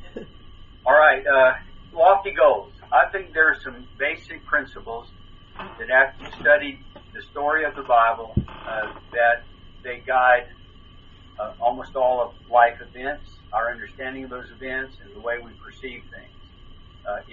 All right, lofty goals. I think there are some basic principles that after you study the story of the Bible, that they guide almost all of life events, our understanding of those events, and the way we perceive things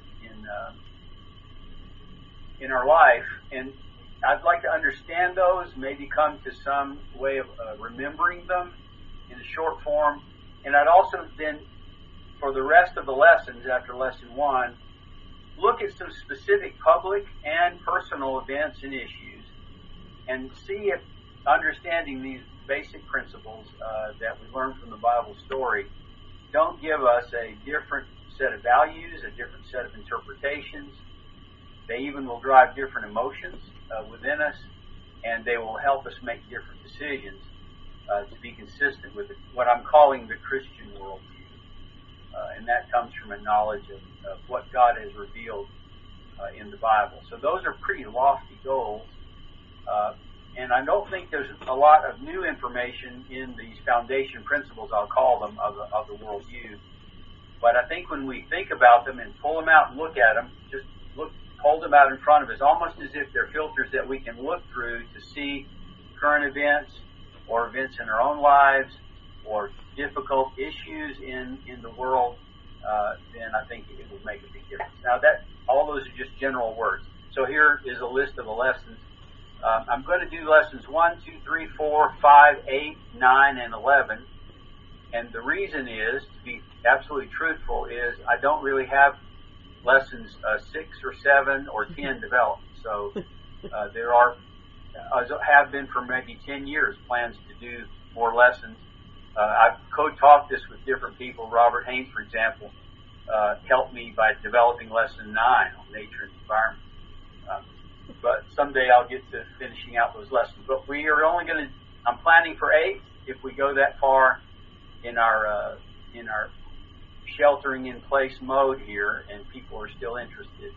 in our life. And I'd like to understand those, maybe come to some way of remembering them in a short form. And I'd also then, for the rest of the lessons after lesson 1, look at some specific public and personal events and issues and see if understanding these basic principles that we learn from the Bible story don't give us a different set of values, a different set of interpretations. They even will drive different emotions within us, and they will help us make different decisions to be consistent with what I'm calling the Christian worldview. And that comes from a knowledge of what God has revealed in the Bible. So those are pretty lofty goals. And I don't think there's a lot of new information in these foundation principles, I'll call them, of the worldview. But I think when we think about them and pull them out and look at them, just hold them out in front of us, almost as if they're filters that we can look through to see current events or events in our own lives or difficult issues in the world, then I think it will make a big difference. Now, all those are just general words. So here is a list of the lessons. I'm going to do lessons 1, 2, 3, 4, 5, 8, 9, and 11. And the reason is, to be absolutely truthful, is I don't really have lessons 6 or 7 or 10 developed. So there have been for maybe 10 years plans to do more lessons. I've co-taught this with different people. Robert Haynes, for example, helped me by developing lesson 9 on nature and environment. But someday I'll get to finishing out those lessons. But we are only going to, I'm planning for 8. If we go that far in our sheltering in place mode here and people are still interested,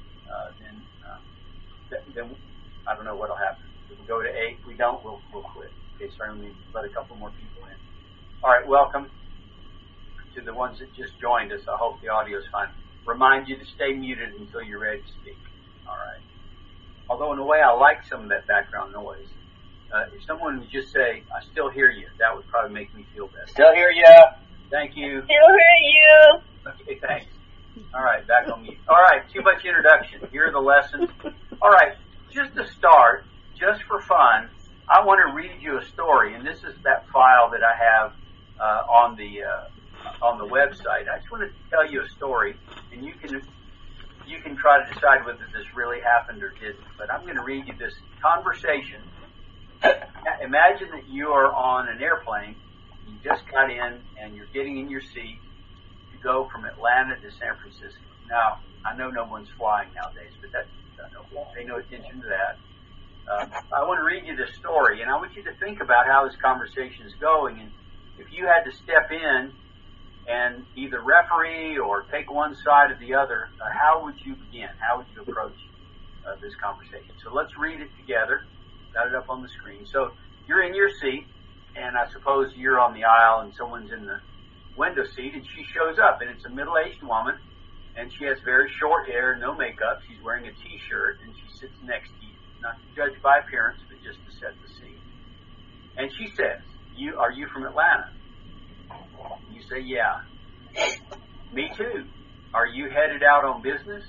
then I don't know what'll happen. If we go to 8, if we don't, we'll quit. Okay, so I'm going to let a couple more people in. All right, welcome to the ones that just joined us. I hope the audio is fine. Remind you to stay muted until you're ready to speak. All right. Although in a way I like some of that background noise. If someone would just say, I still hear you, that would probably make me feel better. Still hear you. Thank you. Still hear you. Okay, thanks. All right, back on mute. All right, too much introduction. Here are the lessons. All right, just to start, just for fun, I want to read you a story, and this is that file that I have on the website. I just want to tell you a story, and you can try to decide whether this really happened or didn't. But I'm going to read you this conversation. Imagine that you are on an airplane. You just got in, and you're getting in your seat to go from Atlanta to San Francisco. Now, I know no one's flying nowadays, but pay no attention to that. I want to read you this story, and I want you to think about how this conversation is going. And if you had to step in and either referee or take one side or the other, how would you begin? How would you approach this conversation? So let's read it together. Got it up on the screen. So you're in your seat, and I suppose you're on the aisle and someone's in the window seat, and she shows up, and it's a middle-aged woman, and she has very short hair, no makeup. She's wearing a T-shirt, and she sits next to you. Not to judge by appearance, but just to set the scene. And she says, are you from Atlanta? You say, yeah. Me too. Are you headed out on business?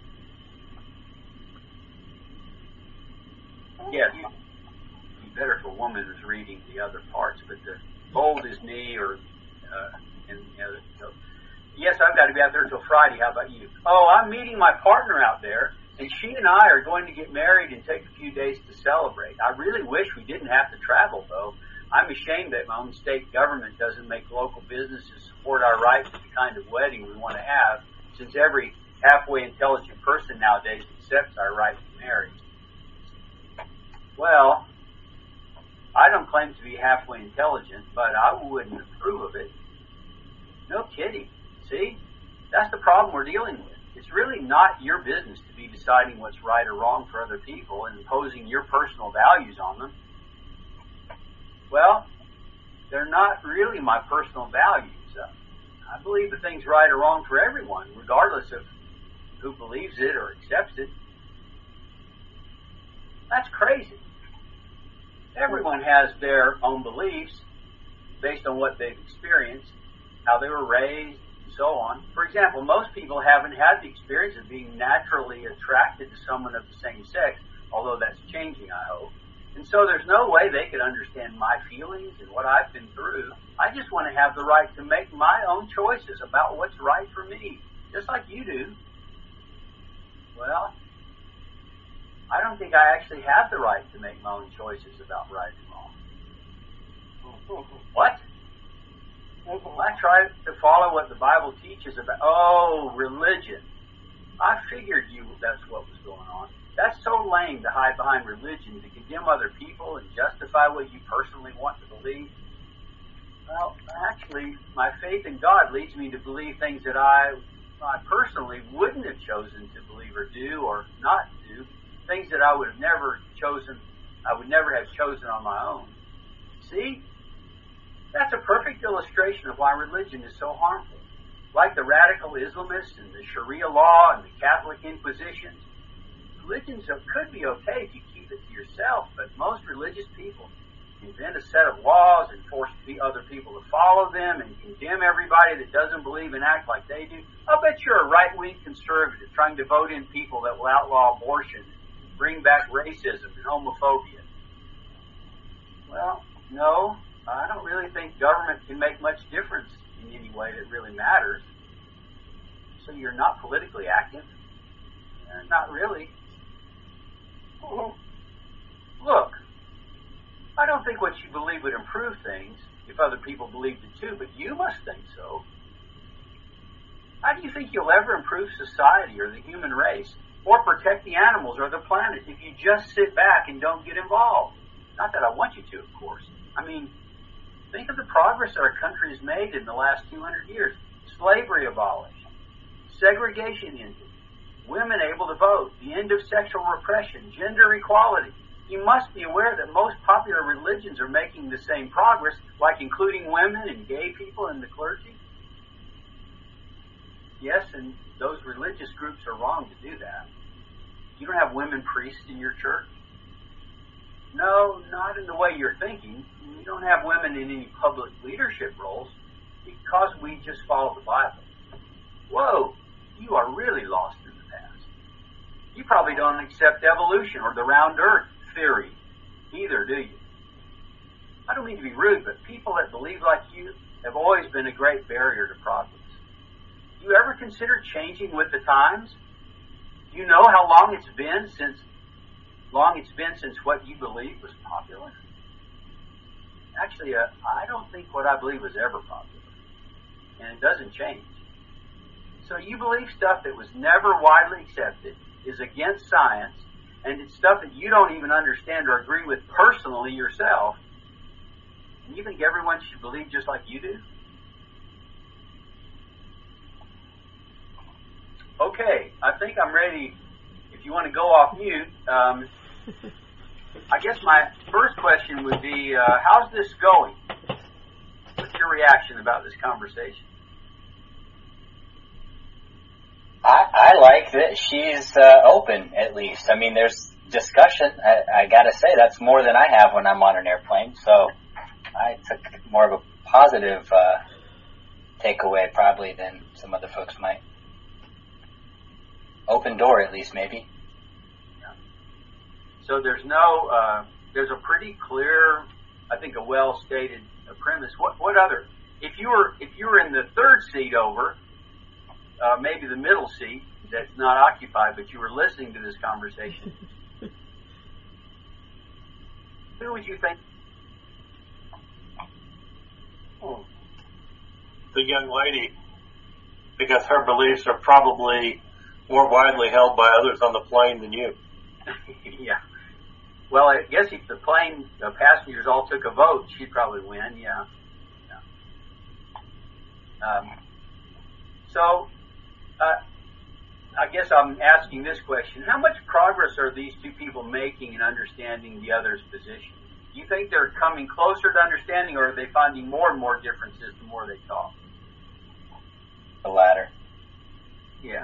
Yes. Be better if a woman was reading the other parts, but the bold is me so, yes, I've got to be out there till Friday. How about you? Oh, I'm meeting my partner out there, and she and I are going to get married and take a few days to celebrate. I really wish we didn't have to travel, though. I'm ashamed that my own state government doesn't make local businesses support our right to the kind of wedding we want to have, since every halfway intelligent person nowadays accepts our right to marry. Well, I don't claim to be halfway intelligent, but I wouldn't approve of it. No kidding. See? That's the problem we're dealing with. It's really not your business to be deciding what's right or wrong for other people and imposing your personal values on them. Well, they're not really my personal values. I believe the thing's right or wrong for everyone, regardless of who believes it or accepts it. That's crazy. Everyone has their own beliefs based on what they've experienced, how they were raised, and so on. For example, most people haven't had the experience of being naturally attracted to someone of the same sex, although that's changing, I hope. And so there's no way they could understand my feelings and what I've been through. I just want to have the right to make my own choices about what's right for me, just like you do. Well, I don't think I actually have the right to make my own choices about right and wrong. What? I try to follow what the Bible teaches about, religion. I figured that's what was going on. That's so lame to hide behind religion, to condemn other people and justify what you personally want to believe. Well, actually, my faith in God leads me to believe things that I personally wouldn't have chosen to believe or do or not do, things that I would never have chosen on my own. See? That's a perfect illustration of why religion is so harmful. Like the radical Islamists and the Sharia law and the Catholic Inquisition, religions could be okay if you keep it to yourself, but most religious people invent a set of laws and force other people to follow them and condemn everybody that doesn't believe and act like they do. I'll bet you're a right-wing conservative trying to vote in people that will outlaw abortion, bring back racism and homophobia. Well, no, I don't really think government can make much difference in any way that really matters. So you're not politically active? Not really. Look, I don't think what you believe would improve things if other people believed it too, but you must think so. How do you think you'll ever improve society or the human race or protect the animals or the planet if you just sit back and don't get involved? Not that I want you to, of course. I mean, think of the progress our country has made in the last 200 years. Slavery abolished, segregation ended, women able to vote, the end of sexual repression, gender equality. You must be aware that most popular religions are making the same progress, like including women and gay people in the clergy. Yes, and those religious groups are wrong to do that. You don't have women priests in your church. No, not in the way you're thinking. You don't have women in any public leadership roles because we just follow the Bible. Whoa, you are really lost in the past. You probably don't accept evolution or the round earth theory either, do you? I don't mean to be rude, but people that believe like you have always been a great barrier to progress. Do you ever consider changing with the times? Do you know how long it's been since what you believe was popular? Actually, I don't think what I believe was ever popular, and it doesn't change. So you believe stuff that was never widely accepted, is against science, and it's stuff that you don't even understand or agree with personally yourself, and you think everyone should believe just like you do? Okay, I think I'm ready. If you want to go off mute, I guess my first question would be, how's this going? What's your reaction about this conversation? I like that she's open, at least. I mean, there's discussion. I gotta say, that's more than I have when I'm on an airplane, so I took more of a positive takeaway probably than some other folks might. Open door, at least, maybe. Yeah. So there's there's a pretty clear, I think, a well-stated premise. What other? If you were in the third seat over, maybe the middle seat that's not occupied, but you were listening to this conversation, who would you think? The young lady, because her beliefs are probably more widely held by others on the plane than you. Yeah. Well, I guess if the plane passengers all took a vote, she'd probably win. Yeah. So, I guess I'm asking this question. How much progress are these two people making in understanding the other's position? Do you think they're coming closer to understanding, or are they finding more and more differences the more they talk? Yeah,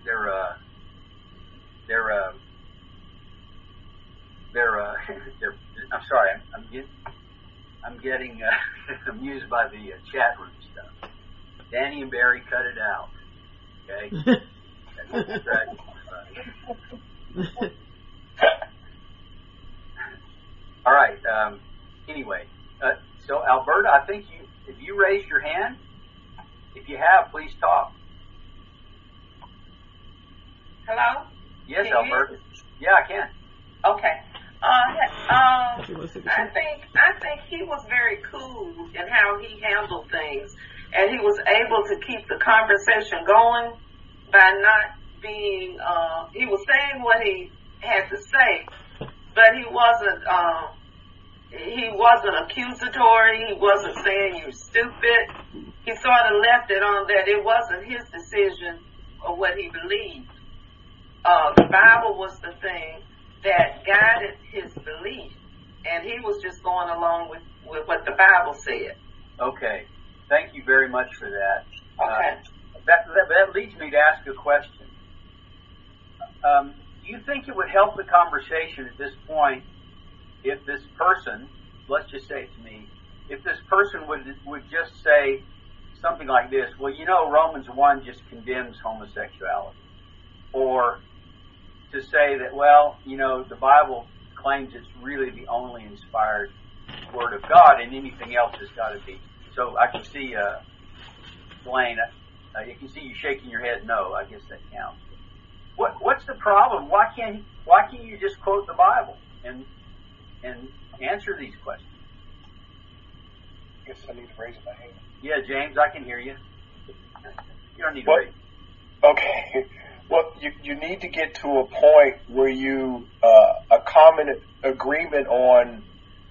they're I'm sorry, I'm getting amused by the chat room stuff. Danny and Barry, cut it out. Okay. That's distracting everybody. All right. Anyway, so Alberta, I think if you raised your hand, if you have, please talk. Hello? Yes, Can Alberta. Yeah, I can. Okay. I think he was very cool in how he handled things, and he was able to keep the conversation going by not being. He was saying what he had to say, but he wasn't. He wasn't accusatory. He wasn't saying you're stupid. He sort of left it on that it wasn't his decision or what he believed. The Bible was the thing that guided his belief, and he was just going along with what the Bible said. Okay. Thank you very much for that. Okay. That leads me to ask a question. Do you think it would help the conversation at this point if this person, let's just say it's me, if this person would just say something like this, well, Romans 1 just condemns homosexuality. Or to say that, well, the Bible claims it's really the only inspired Word of God, and anything else has got to be. So I can see, Blaine, you can see you shaking your head no. I guess that counts. What's the problem? Why can't you just quote the Bible and answer these questions? I guess I need to raise my hand. Yeah, James, I can hear you. You don't need to raise. Okay. Well, you need to get to a point where you a common agreement on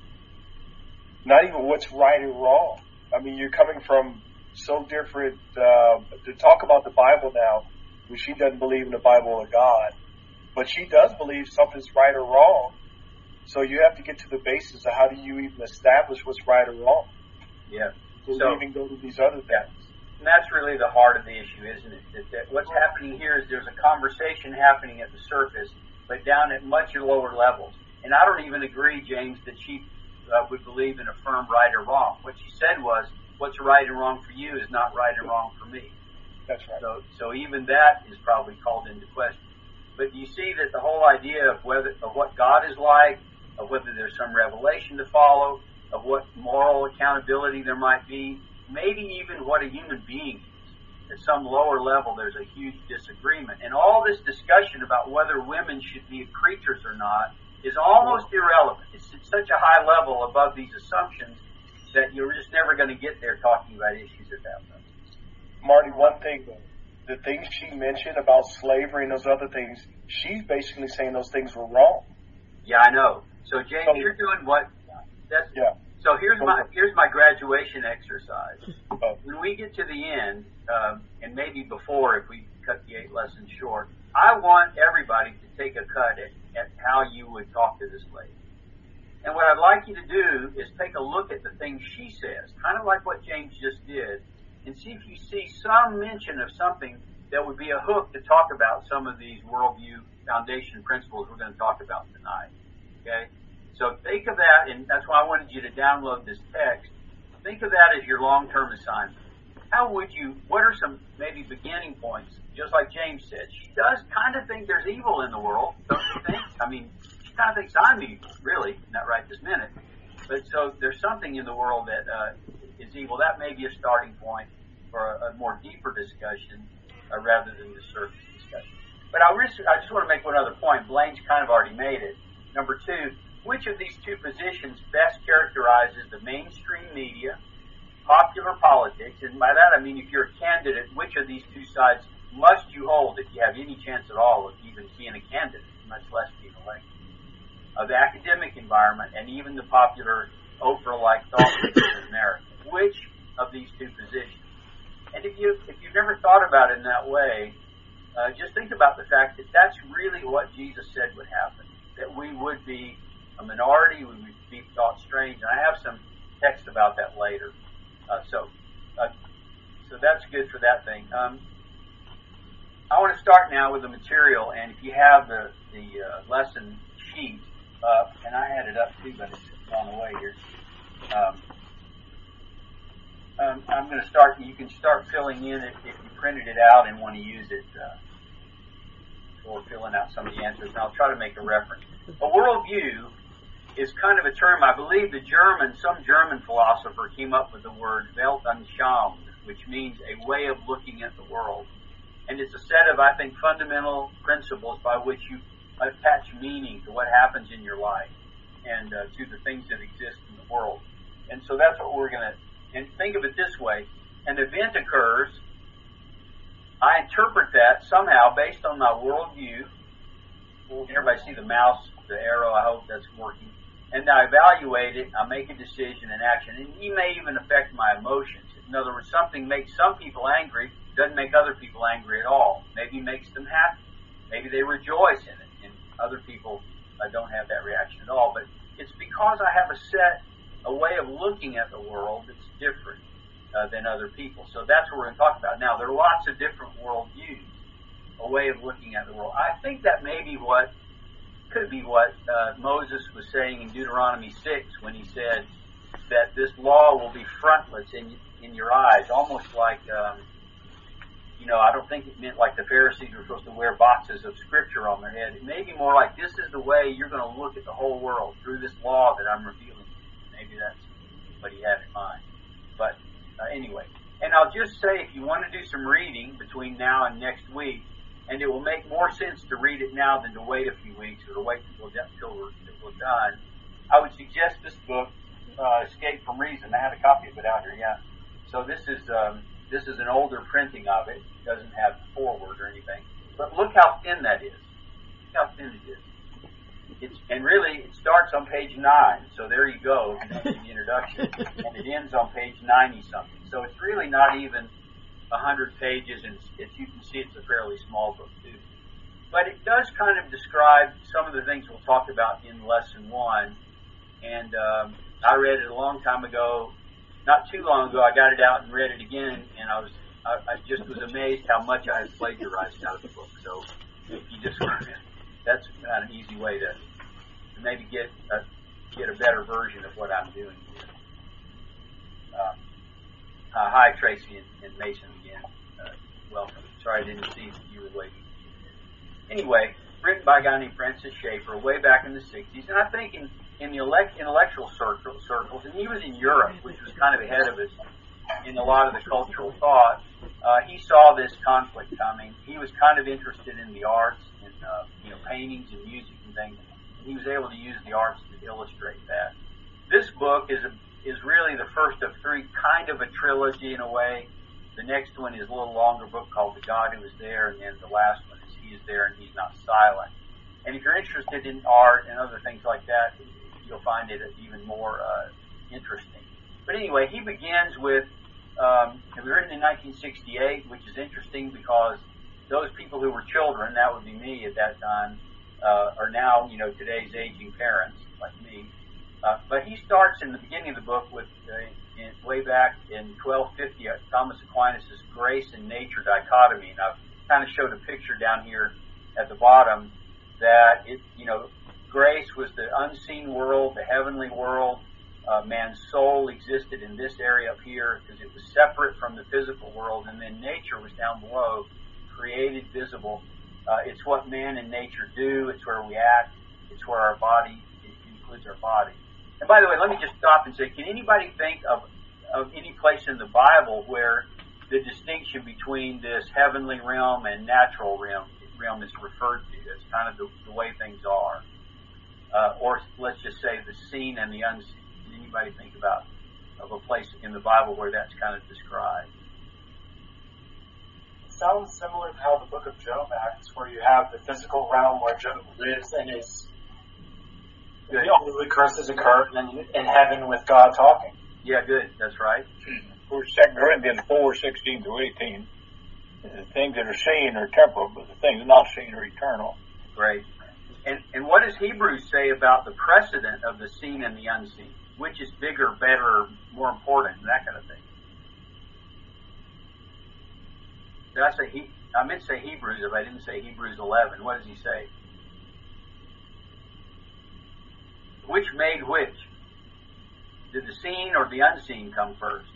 not even what's right and wrong. I mean, you're coming from so different. To talk about the Bible now, where she doesn't believe in the Bible or God, but she does believe something's right or wrong. So you have to get to the basis of how do you even establish what's right or wrong. Yeah. So even go to these other things. And that's really the heart of the issue, isn't it? That what's happening here is there's a conversation happening at the surface, but down at much lower levels. And I don't even agree, James, that she would believe in a firm right or wrong. What she said was, what's right and wrong for you is not right and wrong for me. That's right. So even that is probably called into question. But you see that the whole idea of what God is like, of whether there's some revelation to follow, of what moral accountability there might be, maybe even what a human being is. At some lower level, there's a huge disagreement. And all this discussion about whether women should be creatures or not is almost irrelevant. It's at such a high level above these assumptions that you're just never going to get there talking about issues at that level. Marty, one thing, the things she mentioned about slavery and those other things, she's basically saying those things were wrong. Yeah, I know. So, James, you're doing what? Yeah. So here's my graduation exercise. When we get to the end, and maybe before, if we cut the 8 lessons short, I want everybody to take a cut at how you would talk to this lady. And what I'd like you to do is take a look at the things she says, kind of like what James just did, and see if you see some mention of something that would be a hook to talk about some of these worldview foundation principles we're going to talk about tonight. Okay? So think of that, and that's why I wanted you to download this text. Think of that as your long-term assignment. What are some maybe beginning points? Just like James said, she does kind of think there's evil in the world, don't you think? I mean, she kind of thinks I'm evil, really, not right this minute. But so there's something in the world that is evil. That may be a starting point for a more deeper discussion rather than the surface discussion. But I just want to make one other point. Blaine's kind of already made it. Number 2, which of these two positions best characterizes the mainstream media, popular politics, and by that I mean if you're a candidate, which of these two sides must you hold if you have any chance at all of even being a candidate, much less being elected? Of the academic environment and even the popular Oprah-like thought leaders in America. Which of these two positions? And if you've never thought about it in that way, just think about the fact that that's really what Jesus said would happen. That we would be a minority, we would be thought strange. And I have some text about that later. So that's good for that thing. I want to start now with the material, and if you have the lesson sheet up, and I had it up too, but it's gone away here. I'm going to start. You can start filling in it if you printed it out and want to use it, or filling out some of the answers. And I'll try to make a reference. A worldview is kind of a term. I believe some German philosopher came up with the word Weltanschauung, which means a way of looking at the world. And it's a set of, I think, fundamental principles by which you attach meaning to what happens in your life and to the things that exist in the world. And so that's what we're going to, and think of it this way. An event occurs. I interpret that somehow based on my worldview. Everybody see the mouse, the arrow? I hope that's working. And I evaluate it. I make a decision and action. And it may even affect my emotions. In other words, something makes some people angry, doesn't make other people angry at all. Maybe makes them happy. Maybe they rejoice in it. And other people don't have that reaction at all. But it's because I have a way of looking at the world that's different than other people. So that's what we're going to talk about. Now, there are lots of different worldviews, a way of looking at the world. I think that could be what Moses was saying in Deuteronomy 6 when he said that this law will be frontlets in your eyes, almost like, I don't think it meant like the Pharisees were supposed to wear boxes of scripture on their head. It may be more like this is the way you're going to look at the whole world through this law that I'm revealing. Maybe that's what he had in mind. But anyway, and I'll just say if you want to do some reading between now and next week, and it will make more sense to read it now than to wait a few weeks or to wait until we're done, I would suggest this book, Escape from Reason. I had a copy of it out here, yeah. So this is an older printing of it. It doesn't have the foreword or anything. But look how thin that is. Look how thin it is. And really, it starts on page 9. So there you go, the introduction. And it ends on page 90-something. So it's really not even 100 pages, and you can see it's a fairly small book, too. But it does kind of describe some of the things we'll talk about in Lesson 1. And I read it a long time ago. Not too long ago, I got it out and read it again, and I just was amazed how much I had plagiarized out of the book. So if you just that's kind of an easy way to maybe get a better version of what I'm doing here. Hi, Tracy and Mason again. Welcome. Sorry I didn't see that you were waiting. Anyway, written by a guy named Francis Schaeffer way back in the 60s, and I think in the intellectual circles, and he was in Europe, which was kind of ahead of us in a lot of the cultural thought. He saw this conflict coming. He was kind of interested in the arts and paintings and music and things. He was able to use the arts to illustrate that. This book is really the first of 3, kind of a trilogy in a way. The next one is a little longer book called The God Who Is There, and then the last one is He Is There and He's Not Silent. And if you're interested in art and other things like that, you'll find it even more interesting. But anyway, he begins with, it was written in 1968, which is interesting because those people who were children, that would be me at that time, are now, today's aging parents, like me. But he starts in the beginning of the book with, way back in 1250, Thomas Aquinas' grace and nature dichotomy. And I've kind of showed a picture down here at the bottom that grace was the unseen world, the heavenly world. Man's soul existed in this area up here because it was separate from the physical world, and then nature was down below, created, visible. It's what man and nature do. It's where we act. It's where our body, it includes our body. And by the way, let me just stop and say, can anybody think of any place in the Bible where the distinction between this heavenly realm and natural realm is referred to? It's kind of the way things are. Or let's just say the seen and the unseen. Can anybody think of a place in the Bible where that's kind of described? It sounds similar to how the book of Job acts, where you have the physical realm where Job lives and is the curses occur, and then in heaven with God talking. Yeah, good. That's right. For 2 Corinthians 4:16-18, the things that are seen are temporal, but the things not seen are eternal. Great. And what does Hebrews say about the precedent of the seen and the unseen? Which is bigger, better, more important, that kind of thing? Did I say I meant to say Hebrews if I didn't say Hebrews 11. What does he say? Which made which? Did the seen or the unseen come first?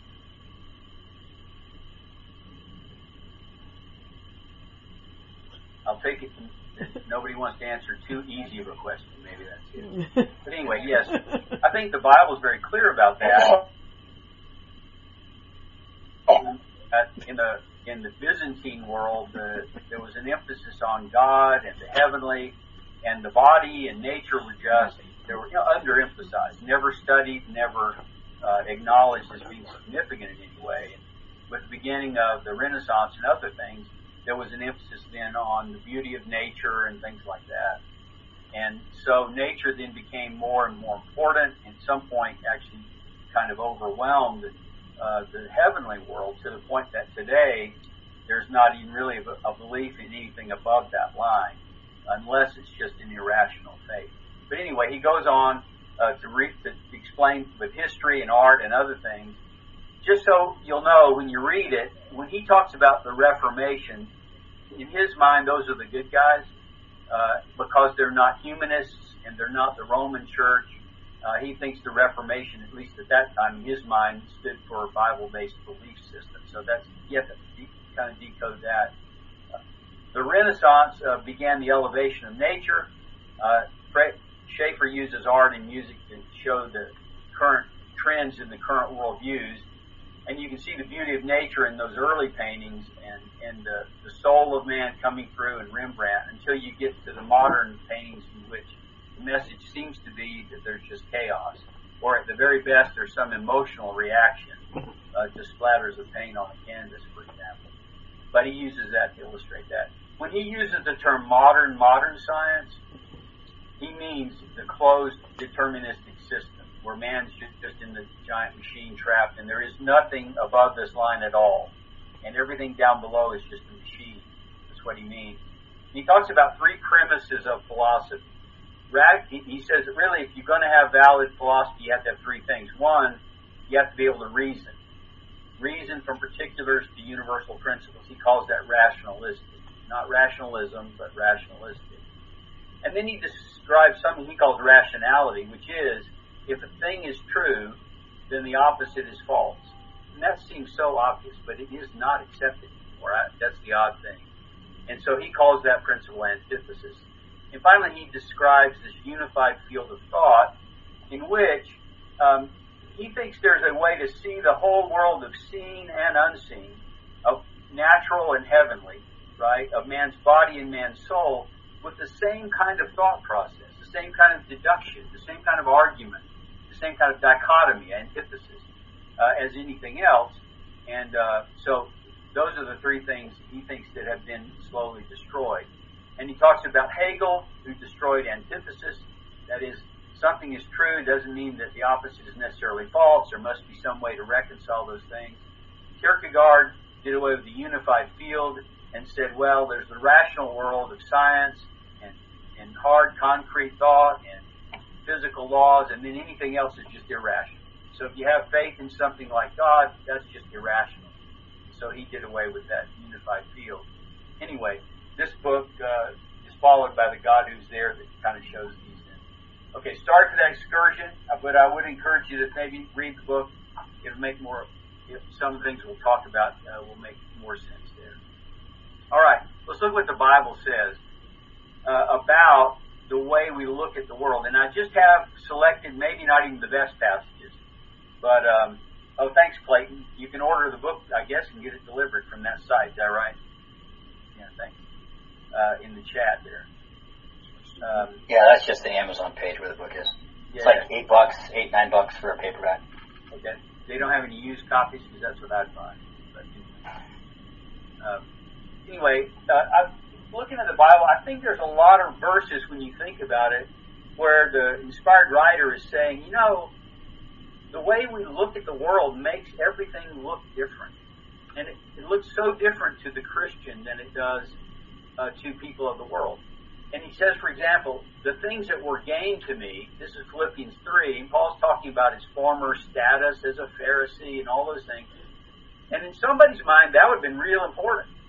I'll take it. Nobody wants to answer too easy of a question. Maybe that's it. But anyway, yes, I think the Bible is very clear about that. In the Byzantine world, there was an emphasis on God and the heavenly, and the body and nature were just, they were underemphasized, never studied, never acknowledged as being significant in any way. And with the beginning of the Renaissance and other things, there was an emphasis then on the beauty of nature and things like that. And so nature then became more and more important, and at some point actually kind of overwhelmed the heavenly world to the point that today there's not even really a belief in anything above that line, unless it's just an irrational faith. But anyway, he goes on to explain with history and art and other things. Just so you'll know, when you read it, when he talks about the Reformation, in his mind, those are the good guys, because they're not humanists and they're not the Roman Church. He thinks the Reformation, at least at that time, in his mind, stood for a Bible-based belief system. So that's, you have to kind of decode that. The Renaissance began the elevation of nature. Schaeffer uses art and music to show the current trends in the current worldviews. And you can see the beauty of nature in those early paintings and the soul of man coming through in Rembrandt, until you get to the modern paintings in which the message seems to be that there's just chaos. Or at the very best, there's some emotional reaction to splatters of paint on a canvas, for example. But he uses that to illustrate that. When he uses the term modern science, he means the closed deterministic system, where man's just in the giant machine trapped, and there is nothing above this line at all. And everything down below is just a machine. That's what he means. And he talks about three premises of philosophy. He says that really, if you're going to have valid philosophy, you have to have three things. One, you have to be able to reason. Reason from particulars to universal principles. He calls that rationalistic. Not rationalism, but rationalistic. And then he describes something he calls rationality, which is, if a thing is true, then the opposite is false. And that seems so obvious, but it is not accepted anymore. That's the odd thing. And so he calls that principle antithesis. And finally, he describes this unified field of thought in which he thinks there's a way to see the whole world of seen and unseen, of natural and heavenly, right, of man's body and man's soul, with the same kind of thought process, the same kind of deduction, the same kind of argument, the same kind of dichotomy, antithesis, as anything else. And so those are the three things he thinks that have been slowly destroyed. And he talks about Hegel, who destroyed antithesis. That is, something is true doesn't mean that the opposite is necessarily false. There must be some way to reconcile those things. Kierkegaard did away with the unified field and said, well, there's the rational world of science and hard, concrete thought and physical laws, and then anything else is just irrational. So if you have faith in something like God, that's just irrational. So he did away with that unified field. Anyway, this book is followed by The God Who's There, that kind of shows these things. Okay, start to that excursion, but I would encourage you to maybe read the book. It'll make more, if some of the things we'll talk about will make more sense there. All right, let's look what the Bible says about the way we look at the world. And I just have selected maybe not even the best passages, but, thanks, Clayton. You can order the book, I guess, and get it delivered from that site. Is that right? Yeah, thanks. In the chat there. Yeah, that's just the Amazon page where the book is. Yeah. It's like $8, $9 for a paperback. Okay. They don't have any used copies, because that's what I'd buy. But anyway, looking at the Bible, I think there's a lot of verses when you think about it where the inspired writer is saying, the way we look at the world makes everything look different. And it looks so different to the Christian than it does to people of the world. And he says, for example, the things that were gained to me, this is Philippians 3, and Paul's talking about his former status as a Pharisee and all those things. And in somebody's mind, that would have been real important.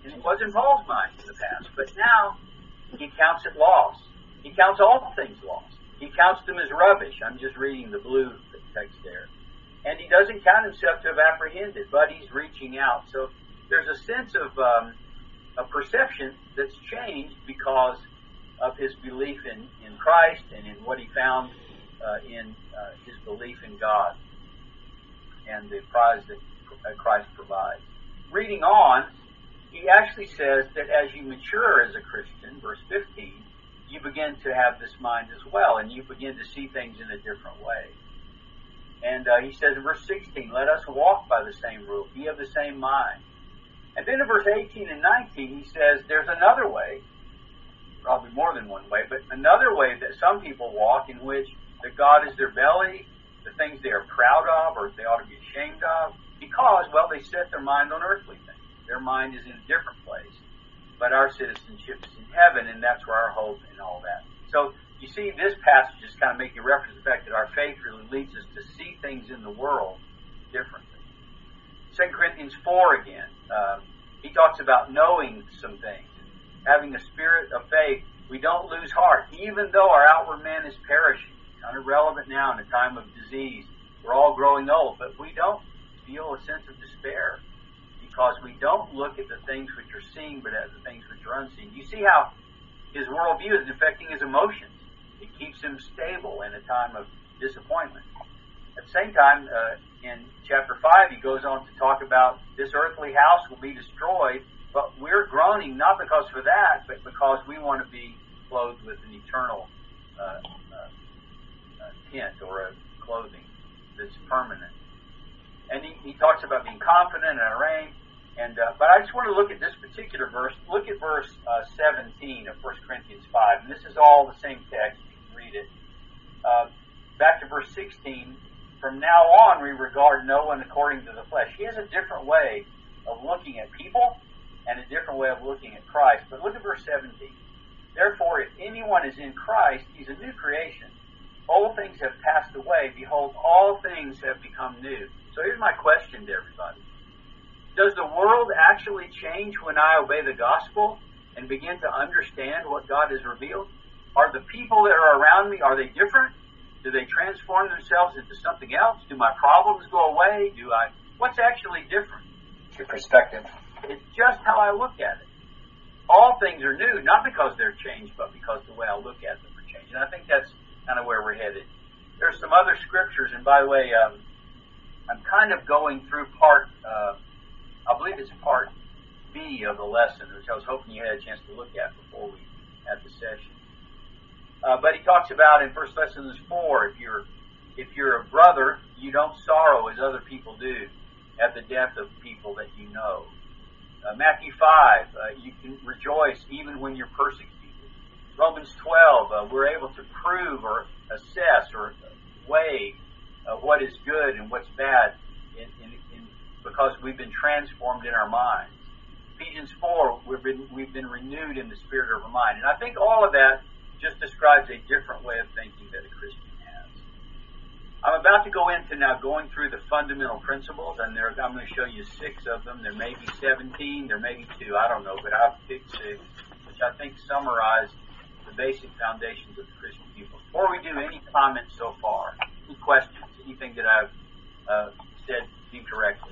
And it was in Paul's mind in the past. But now, he counts it loss. He counts all things lost. He counts them as rubbish. I'm just reading the blue text there. And he doesn't count himself to have apprehended, but he's reaching out. So there's a sense of a perception that's changed because of his belief in Christ and in what he found in his belief in God and the prize that Christ provides. Reading on, he actually says that as you mature as a Christian, verse 15, you begin to have this mind as well, and you begin to see things in a different way. And he says in verse 16, let us walk by the same rule, be of the same mind. And then in verse 18 and 19, he says there's another way, probably more than one way, but another way that some people walk in which that God is their belly, the things they are proud of or they ought to be ashamed of, because, well, they set their mind on earthly things. Their mind is in a different place. But our citizenship is in heaven, and that's where our hope and all that. So you see, this passage is kind of making reference to the fact that our faith really leads us to see things in the world differently. 2 Corinthians 4 again, he talks about knowing some things, having the spirit of faith. We don't lose heart, even though our outward man is perishing. Kind of relevant now in a time of disease. We're all growing old, but we don't feel a sense of despair because we don't look at the things which are seen, but at the things which are unseen. You see how his worldview is affecting his emotions. It keeps him stable in a time of disappointment. At the same time, in chapter 5, he goes on to talk about this earthly house will be destroyed, but we're groaning not because for that, but because we want to be clothed with an eternal tent or a clothing that's permanent. And he talks about being confident and arraigned. But I just want to look at this particular verse. Look at verse 17 of 1 Corinthians 5. And this is all the same text. You can read it. Back to verse 16. From now on, we regard no one according to the flesh. He has a different way of looking at people and a different way of looking at Christ. But look at verse 17. Therefore, if anyone is in Christ, he's a new creation. Old things have passed away. Behold, all things have become new. So here's my question to everybody. Does the world actually change when I obey the gospel and begin to understand what God has revealed? Are the people that are around me, are they different? Do they transform themselves into something else? Do my problems go away? What's actually different? Your perspective. It's just how I look at it. All things are new, not because they're changed, but because the way I look at them are changed. And I think that's kind of where we're headed. There's some other scriptures, and by the way, I'm kind of going through I believe it's part B of the lesson, which I was hoping you had a chance to look at before we had the session. But he talks about in 1 Thessalonians 4, if you're a brother, you don't sorrow as other people do at the death of people that you know. Matthew 5, you can rejoice even when you're persecuted. Romans 12, we're able to prove or assess or weigh what is good and what's bad because we've been transformed in our minds. Ephesians 4, we've been renewed in the spirit of our mind. And I think all of that just describes a different way of thinking that a Christian has. I'm about to go into now going through the fundamental principles, and I'm going to show you 6 of them. There may be 17, there may be 2, I don't know, but I've picked 6, which I think summarize the basic foundations of the Christian people. Before we do, any comments so far? Any questions? Anything that I've said incorrectly?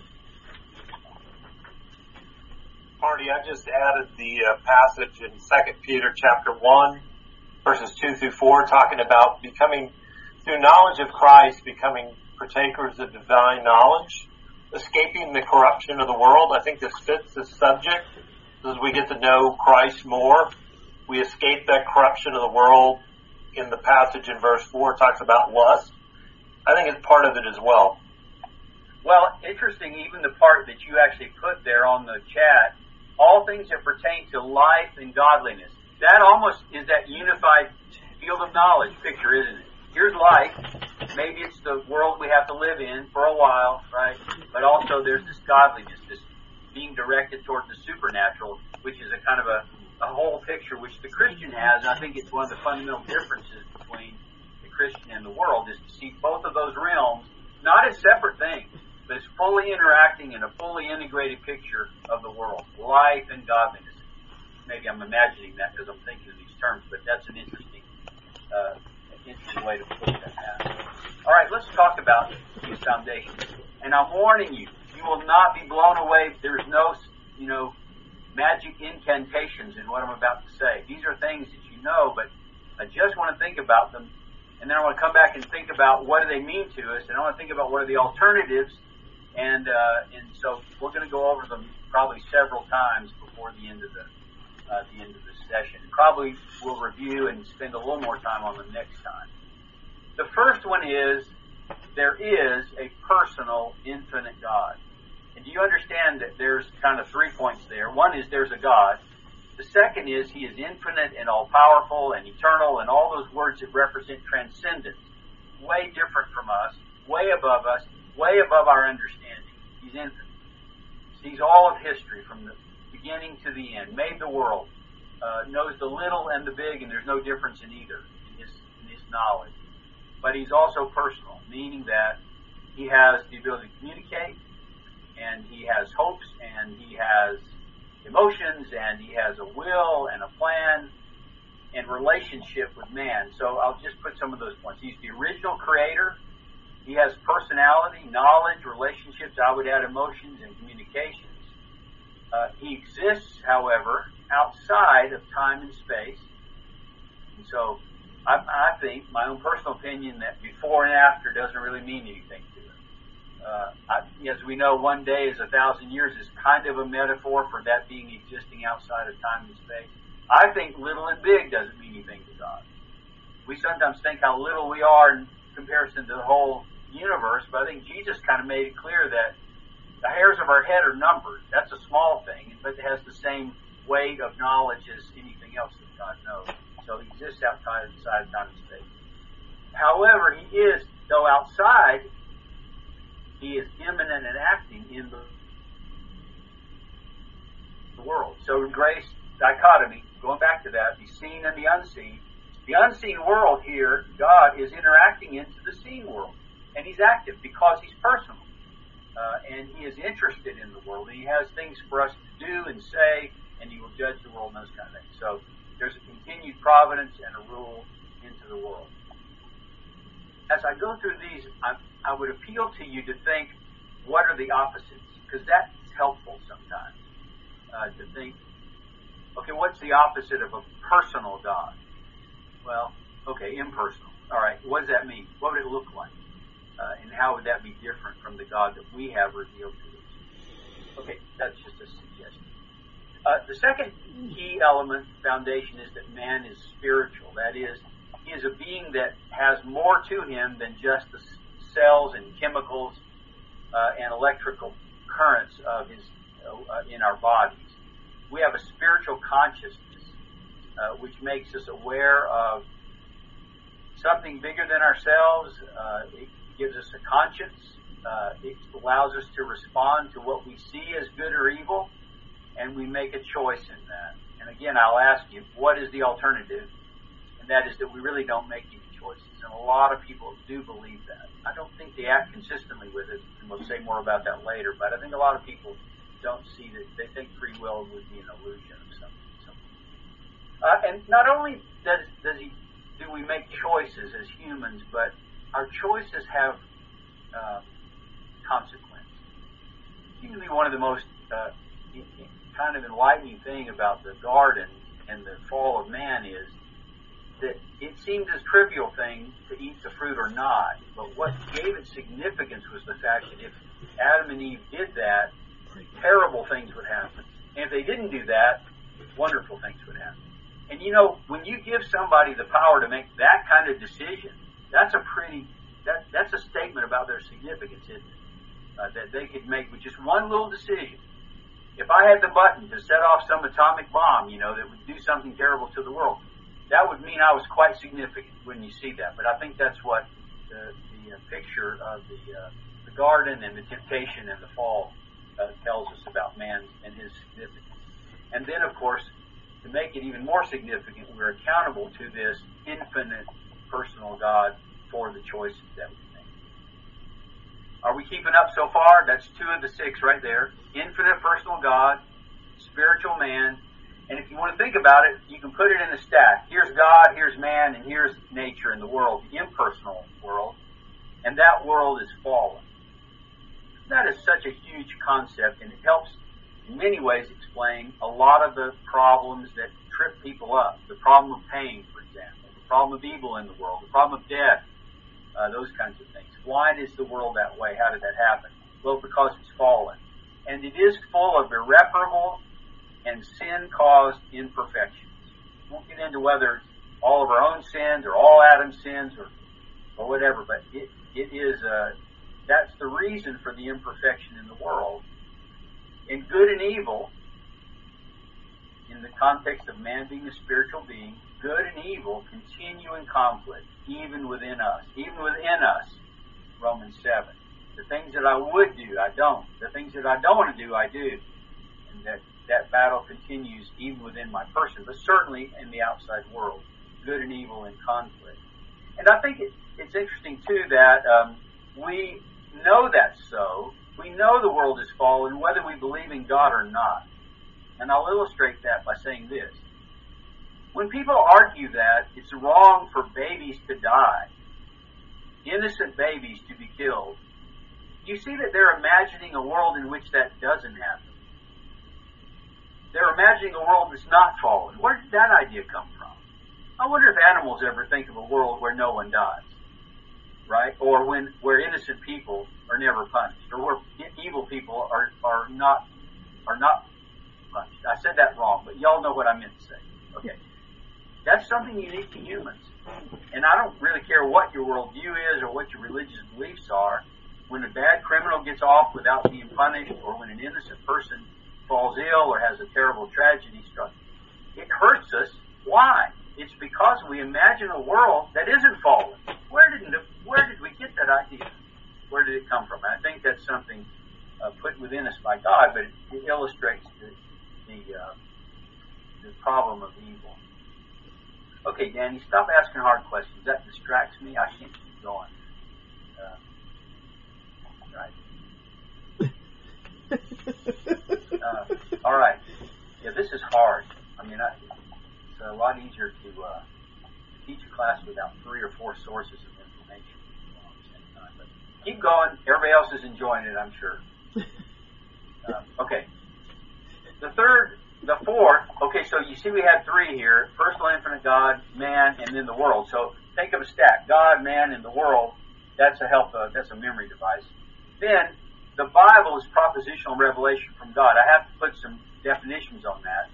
Marty, I just added the passage in 2 Peter chapter 1, verses 2 through 4, talking about becoming, through knowledge of Christ, becoming partakers of divine knowledge, escaping the corruption of the world. I think this fits this subject. As we get to know Christ more, we escape that corruption of the world. In the passage in verse 4, it talks about lust. I think it's part of it as well. Well, interesting, even the part that you actually put there on the chat, all things that pertain to life and godliness. That almost is that unified field of knowledge picture, isn't it? Here's life. Maybe it's the world we have to live in for a while, right? But also there's this godliness, this being directed towards the supernatural, which is a kind of a whole picture which the Christian has. And I think it's one of the fundamental differences between the Christian and the world is to see both of those realms, not as separate things, is fully interacting in a fully integrated picture of the world, life and godliness. Maybe I'm imagining that because I'm thinking of these terms, but that's an interesting way to put that. All right, let's talk about these foundations. And I'm warning you, you will not be blown away. There's no, magic incantations in what I'm about to say. These are things that you know, but I just want to think about them. And then I want to come back and think about what do they mean to us, and I want to think about what are the alternatives, and so we're going to go over them probably several times before the end of the session. Probably we'll review and spend a little more time on them next time. The first one is there is a personal, infinite God. And do you understand that there's kind of 3 points there? One is there's a God. The second is he is infinite and all-powerful and eternal and all those words that represent transcendence. Way different from us, way above us, way above our understanding. He's infinite. Sees all of history from the beginning to the end, made the world, knows the little and the big, and there's no difference in either in his knowledge. But he's also personal, meaning that he has the ability to communicate, and he has hopes, and he has emotions, and he has a will and a plan and relationship with man. So I'll just put some of those points. He's the original creator. He has personality, knowledge, relationships. I would add emotions and communications. He exists, however, outside of time and space. And so I think, my own personal opinion, that before and after doesn't really mean anything to it. As we know, one day is 1,000 years is kind of a metaphor for that being existing outside of time and space. I think little and big doesn't mean anything to God. We sometimes think how little we are in comparison to the whole universe, but I think Jesus kind of made it clear that the hairs of our head are numbered. That's a small thing, but it has the same weight of knowledge as anything else that God knows. So he exists outside of time and space. However, he is, though outside, he is immanent and acting in the world. So in grace dichotomy, going back to that, the seen and the unseen world here, God is interacting into the seen world. And he's active because he's personal. And he is interested in the world. And he has things for us to do and say, and he will judge the world and those kind of things. So there's a continued providence and a rule into the world. As I go through these, I would appeal to you to think, what are the opposites? Because that's helpful sometimes, to think, okay, what's the opposite of a personal God? Well, okay, impersonal. All right, what does that mean? What would it look like? And how would that be different from the God that we have revealed to us? Okay, that's just a suggestion. The second key element, foundation, is that man is spiritual. That is, he is a being that has more to him than just the cells and chemicals and electrical currents of his in our bodies. We have a spiritual consciousness which makes us aware of something bigger than ourselves. It gives us a conscience. It allows us to respond to what we see as good or evil, and we make a choice in that. And again, I'll ask you, what is the alternative? And that is that we really don't make any choices. And a lot of people do believe that. I don't think they act consistently with it, and we'll say more about that later, but I think a lot of people don't see that. They think free will would be an illusion of something. And not only do we make choices as humans, but our choices have consequences. Seems to be one of the most kind of enlightening thing about the garden and the fall of man is that it seemed a trivial thing to eat the fruit or not, but what gave it significance was the fact that if Adam and Eve did that, terrible things would happen. And if they didn't do that, wonderful things would happen. And when you give somebody the power to make that kind of decision, that's a statement about their significance, isn't it? That they could make with just one little decision. If I had the button to set off some atomic bomb, that would do something terrible to the world, that would mean I was quite significant when you see that. But I think that's what the picture of the garden and the temptation and the fall tells us about man and his significance. And then, of course, to make it even more significant, we're accountable to this infinite personal God for the choices that we make. Are we keeping up so far? That's 2 of the 6 right there. Infinite personal God, spiritual man. And if you want to think about it, you can put it in a stack. Here's God, here's man, and here's nature in the world, the impersonal world. And that world is fallen. That is such a huge concept, and it helps in many ways explain a lot of the problems that trip people up. The problem of pain, for example. The problem of evil in the world. The problem of death. Those kinds of things. Why is the world that way? How did that happen? Well, because it's fallen. And it is full of irreparable and sin-caused imperfections. We won't get into whether it's all of our own sins or all Adam's sins or whatever, but it is that's the reason for the imperfection in the world. In good and evil, in the context of man being a spiritual being, good and evil continue in conflict, even within us. Even within us, Romans 7. The things that I would do, I don't. The things that I don't want to do, I do. And that battle continues even within my person, but certainly in the outside world. Good and evil in conflict. And I think it's interesting, too, that we know that's so. We know the world is fallen, whether we believe in God or not. And I'll illustrate that by saying this. When people argue that it's wrong for babies to die, innocent babies to be killed, you see that they're imagining a world in which that doesn't happen. They're imagining a world that's not fallen. Where did that idea come from? I wonder if animals ever think of a world where no one dies, right? Or where innocent people are never punished, or where evil people are not punished. I said that wrong, but y'all know what I meant to say. Okay. That's something unique to humans. And I don't really care what your worldview is or what your religious beliefs are. When a bad criminal gets off without being punished, or when an innocent person falls ill or has a terrible tragedy struck, it hurts us. Why? It's because we imagine a world that isn't fallen. Where did we get that idea? Where did it come from? And I think that's something put within us by God, but it illustrates the problem of evil. Okay, Danny, stop asking hard questions. That distracts me. I can't keep going. All right. Yeah, this is hard. I mean, it's a lot easier to teach a class without 3 or 4 sources of information at the same time. But keep going. Everybody else is enjoying it, I'm sure. Okay. The fourth. Okay, so you see we had 3 here: personal, infinite God, man, and then the world. So think of a stack: God, man, and the world. That's a memory device. Then the Bible is propositional revelation from God. I have to put some definitions on that.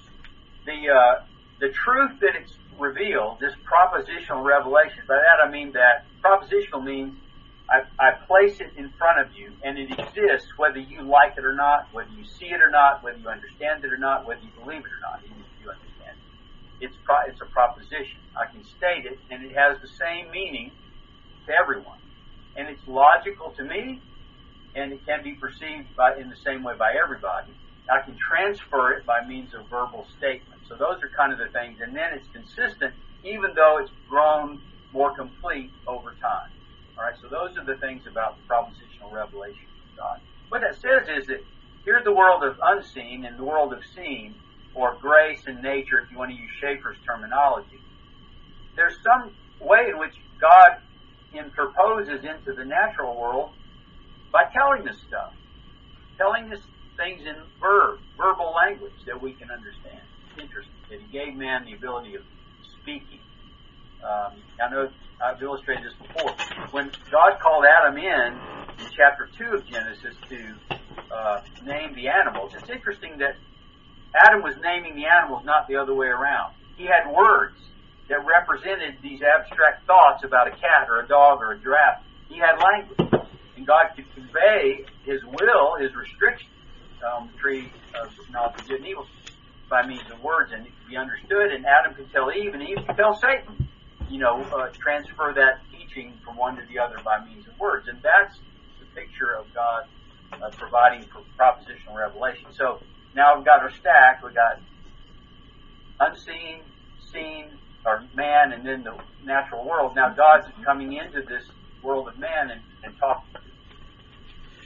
The truth that it's revealed, this propositional revelation, by that I mean that propositional means I place it in front of you, and it exists whether you like it or not, whether you see it or not, whether you understand it or not, whether you believe it or not, even if you understand it. It's a proposition. I can state it, and it has the same meaning to everyone. And it's logical to me, and it can be perceived in the same way by everybody. I can transfer it by means of verbal statements. So those are kind of the things. And then it's consistent, even though it's grown more complete over time. All right, so those are the things about the propositional revelation of God. What that says is that here's the world of unseen and the world of seen, or grace and nature, if you want to use Schaeffer's terminology. There's some way in which God interposes into the natural world by telling us stuff, telling us things in verbal language that we can understand. It's interesting that He gave man the ability of speaking. I know I've illustrated this before. When God called Adam in chapter 2 of Genesis to name the animals, it's interesting that Adam was naming the animals, not the other way around. He had words that represented these abstract thoughts about a cat or a dog or a giraffe. He had language. And God could convey His will, His restrictions on the tree of knowledge of good and evil by means of words, and it could be understood, and Adam could tell Eve, and Eve could tell Satan. Transfer that teaching from one to the other by means of words. And that's the picture of God providing for propositional revelation. So now we've got our stack. We've got unseen, seen, or man, and then the natural world. Now God's coming into this world of man and talking to us.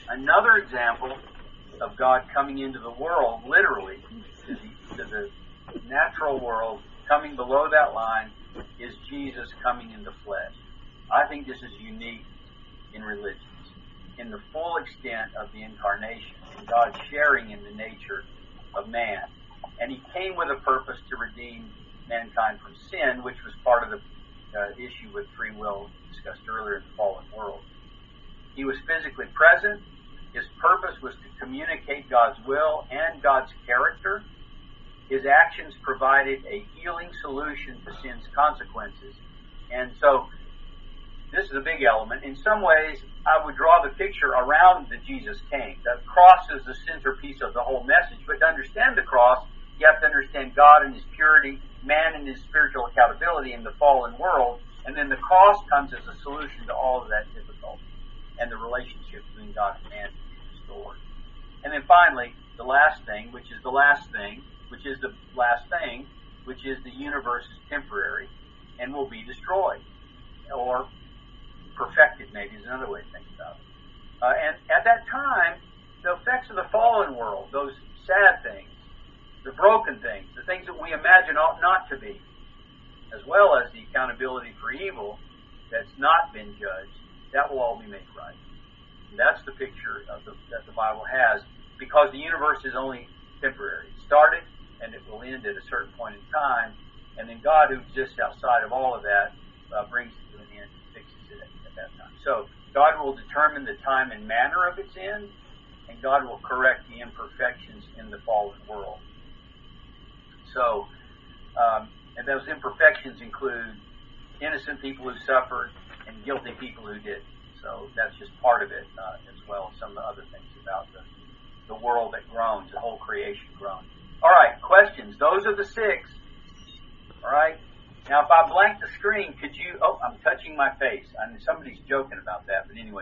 Another example of God coming into the world, literally, to the natural world, coming below that line, is Jesus coming into flesh. I think this is unique in religions, in the full extent of the incarnation, and God sharing in the nature of man. And he came with a purpose to redeem mankind from sin, which was part of the issue with free will discussed earlier in the fallen world. He was physically present. His purpose was to communicate God's will and God's character. His actions provided a healing solution to sin's consequences. And so, this is a big element. In some ways, I would draw the picture around the Jesus came. The cross is the centerpiece of the whole message. But to understand the cross, you have to understand God and his purity, man and his spiritual accountability in the fallen world. And then the cross comes as a solution to all of that difficulty. And the relationship between God and man is restored. And then finally, the last thing, which is the last thing, which is the last thing, which is the universe is temporary and will be destroyed. Or perfected, maybe, is another way to think about it. And at that time, the effects of the fallen world, those sad things, the broken things, the things that we imagine ought not to be, as well as the accountability for evil that's not been judged, that will all be made right. And that's the picture of that the Bible has, because the universe is only temporary. It started, and it will end at a certain point in time, and then God, who exists outside of all of that, brings it to an end and fixes it at that time. So God will determine the time and manner of its end, and God will correct the imperfections in the fallen world. So, and those imperfections include innocent people who suffered and guilty people who didn't. So that's just part of it as well. Some of the other things about the world that groans, the whole creation groans. All right, questions. Those are the 6. All right. Now, if I blank the screen, could you? Oh, I'm touching my face. I mean, somebody's joking about that, but anyway,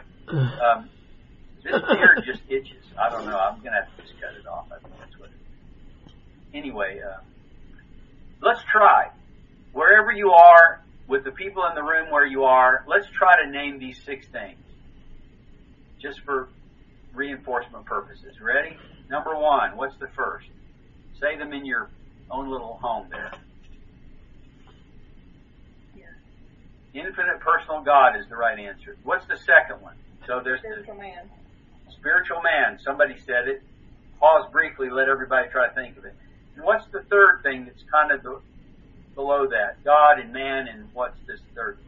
this beard just itches. I don't know. I'm gonna have to just cut it off. I think that's what it is. Anyway, let's try. Wherever you are, with the people in the room where you are, let's try to name these 6 things, just for reinforcement purposes. Ready? Number 1. What's the first? Say them in your own little home there. Infinite personal God is the right answer. What's the second one? So there's spiritual man. Spiritual man. Somebody said it. Pause briefly. Let everybody try to think of it. And what's the third thing that's kind of below that? God and man, and what's this third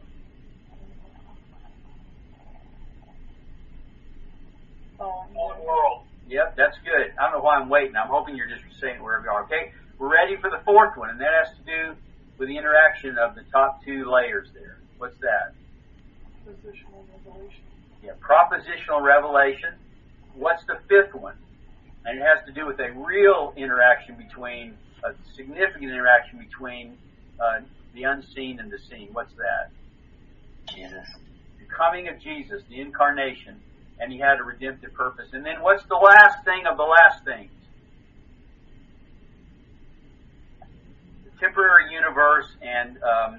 one? Fallen world. Yep, that's good. I don't know why I'm waiting. I'm hoping you're just saying wherever you are. Okay, we're ready for the fourth one, and that has to do with the interaction of the top 2 layers there. What's that? Propositional revelation. Yeah, propositional revelation. What's the 5th one? And it has to do with a real interaction between, a significant interaction between the unseen and the seen. What's that? Jesus. The coming of Jesus, the incarnation, and he had a redemptive purpose. And then what's the last thing of the last things? The temporary universe and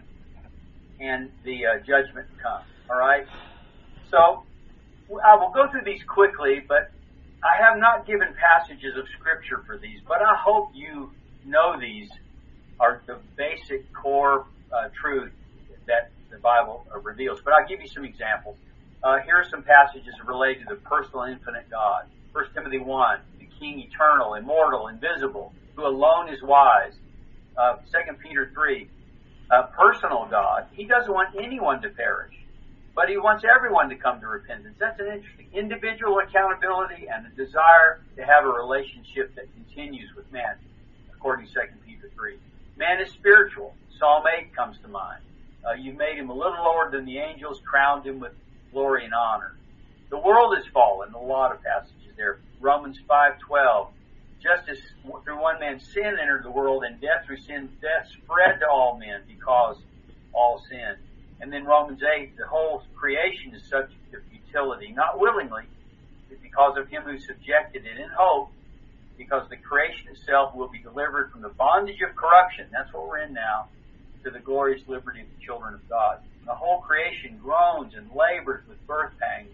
the judgment to come. All right? So, I will go through these quickly, but I have not given passages of Scripture for these, but I hope you know these are the basic core truth that the Bible reveals. But I'll give you some examples. Here are some passages related to the personal infinite God. 1 Timothy 1, the King eternal, immortal, invisible, who alone is wise. 2 Peter 3, personal God. He doesn't want anyone to perish, but he wants everyone to come to repentance. That's an interesting individual accountability and a desire to have a relationship that continues with man, according to 2 Peter 3. Man is spiritual. Psalm 8 comes to mind. You made him a little lower than the angels, crowned him with glory and honor. The world is fallen. A lot of passages there. Romans 5:12. Just as through one man sin entered the world, and death through sin, death spread to all men because all sinned. And then Romans 8, the whole creation is subject to futility, not willingly, but because of him who subjected it in hope, because the creation itself will be delivered from the bondage of corruption, that's what we're in now, to the glorious liberty of the children of God. And the whole creation groans and labors with birth pangs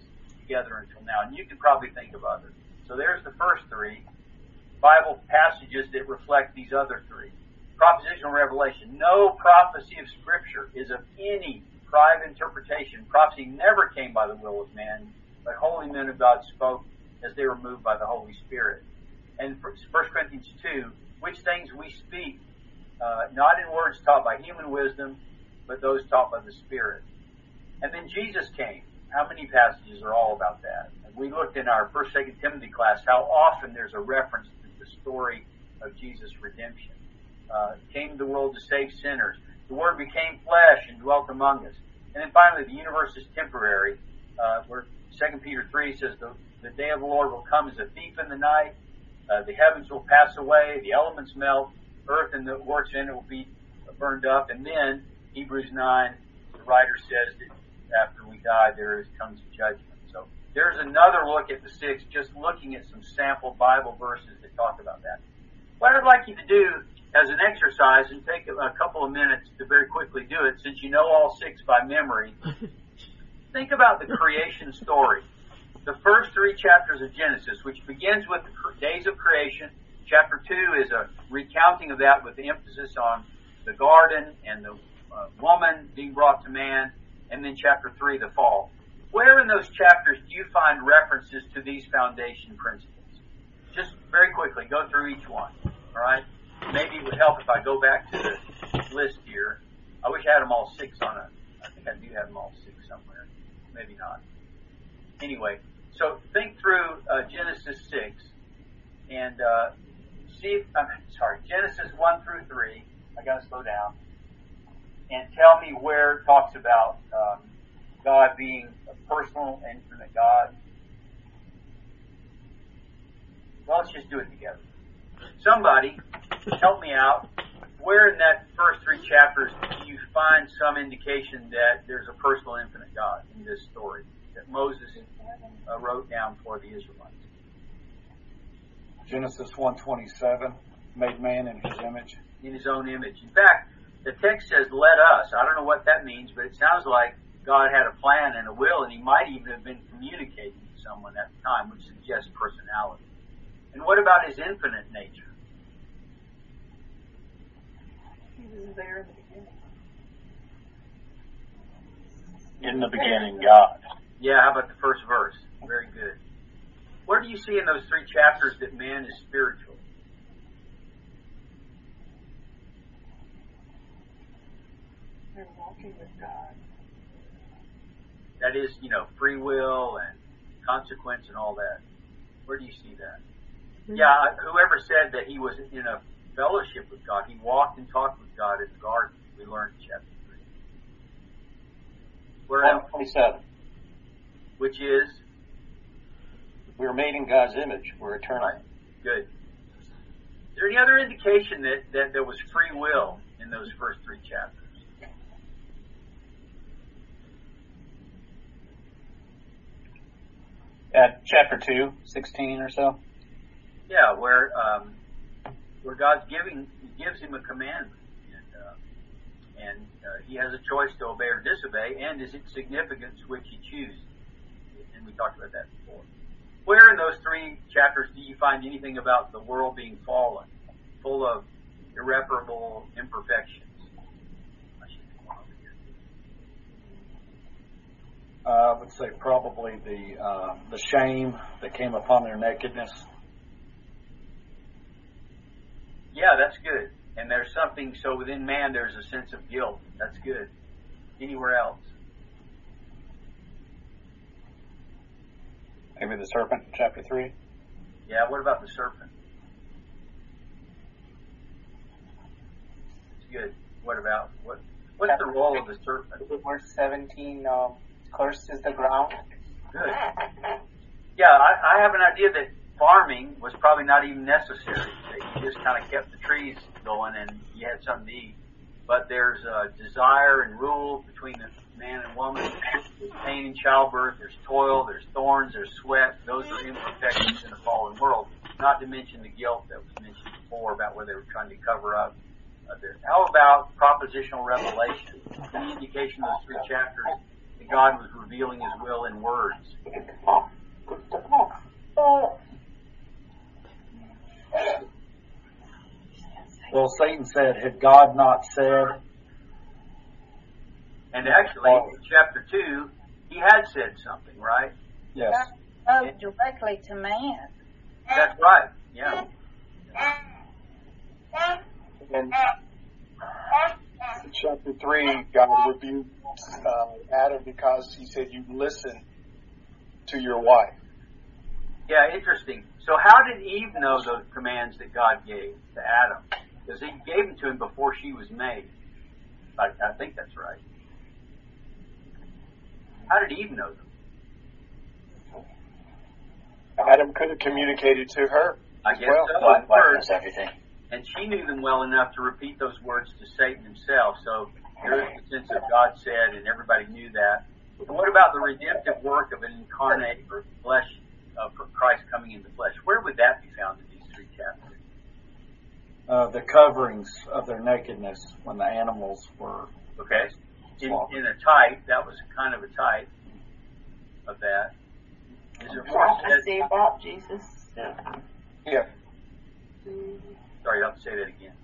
together until now. And you can probably think of others. So there's the first three Bible passages that reflect these other three. Propositional revelation. No prophecy of Scripture is of any private interpretation. Prophecy never came by the will of man, but holy men of God spoke as they were moved by the Holy Spirit. And 1 Corinthians 2, which things we speak, not in words taught by human wisdom, but those taught by the Spirit. And then Jesus came. How many passages are all about that? And we looked in our 1st, 2nd Timothy class how often there's a reference to the story of Jesus' redemption. Came to the world to save sinners. The Word became flesh and dwelt among us. And then finally, the universe is temporary. Where 2 Peter 3 says the day of the Lord will come as a thief in the night. The heavens will pass away. The elements melt. Earth and the works in it will be burned up. And then, Hebrews 9, the writer says that after we die, there comes judgment. So there's another look at the six, just looking at some sample Bible verses that talk about that. What I'd like you to do as an exercise, and take a couple of minutes to very quickly do it, since you know all six by memory, think about the creation story. The first three chapters of Genesis, which begins with the days of creation. Chapter 2 is a recounting of that with the emphasis on the garden and the woman being brought to man. And then chapter 3, the fall. Where in those chapters do you find references to these foundation principles? Just very quickly, go through each one. All right? Maybe it would help if I go back to the list here. I wish I had them all six on it. I think I do have them all six somewhere. Maybe not. Anyway, so think through Genesis 6 and see. Genesis 1 through 3. I got to slow down. And tell me where it talks about God being a personal, infinite God. Well, let's just do it together. Somebody, help me out. Where in that first three chapters do you find some indication that there's a personal, infinite God in this story that Moses wrote down for the Israelites? Genesis 1:27, made man in his image. In his own image. In fact, the text says, let us. I don't know what that means, but it sounds like God had a plan and a will, and he might even have been communicating to someone at the time, which suggests personality. And what about his infinite nature? He was there in the beginning. In the beginning, God. Yeah, how about the first verse? Very good. Where do you see in those three chapters that man is spiritual? They're walking with God. That is, free will and consequence and all that. Where do you see that? Yeah, whoever said that he was in a fellowship with God, he walked and talked with God in the garden. We learned in chapter 3. Where else? 1:27. Which is? We were made in God's image. We're eternal. Right. Good. Is there any other indication that there was free will in those first three chapters? At chapter 2, 16 or so. Yeah, where God's gives him a commandment, and he has a choice to obey or disobey, and is its significance which he chooses. And we talked about that before. Where in those three chapters do you find anything about the world being fallen, full of irreparable imperfections? I would say probably the shame that came upon their nakedness. Yeah, that's good. And there's something, so within man there's a sense of guilt. That's good. Anywhere else? Maybe the serpent in chapter 3. Yeah, what about the serpent? It's good. What about, what's the role of the serpent? Verse 17, cursed is the ground. Good. Yeah, I have an idea that farming was probably not even necessary. That you just kind of kept the trees going and you had something to eat. But there's desire and rule between the man and woman. There's pain in childbirth. There's toil. There's thorns. There's sweat. Those are imperfections in a fallen world. Not to mention the guilt that was mentioned before about where they were trying to cover up. How about propositional revelation? Any indication in those three chapters that God was revealing His will in words. Well, Satan said, had God not said? And actually, in chapter 2, he had said something, right? Yes. God spoke directly to man. That's right, yeah. And in chapter 3, God rebuked Adam because he said, you listen to your wife. Yeah, interesting. So how did Eve know those commands that God gave to Adam? Because He gave them to him before she was made. I think that's right. How did Eve know them? Adam could have communicated to her. I guess well. so. Wife knows everything. And she knew them well enough to repeat those words to Satan himself. So there is the sense of God said, and everybody knew that. But what about the redemptive work of an incarnate or flesh, for Christ coming into flesh? Where would that be found in these 3 chapters? The coverings of their nakedness when the animals were Okay. In a type, that was kind of a type of that. Is there more said? Prophecy about Jesus. Yeah. Sorry, I'll have to say that again.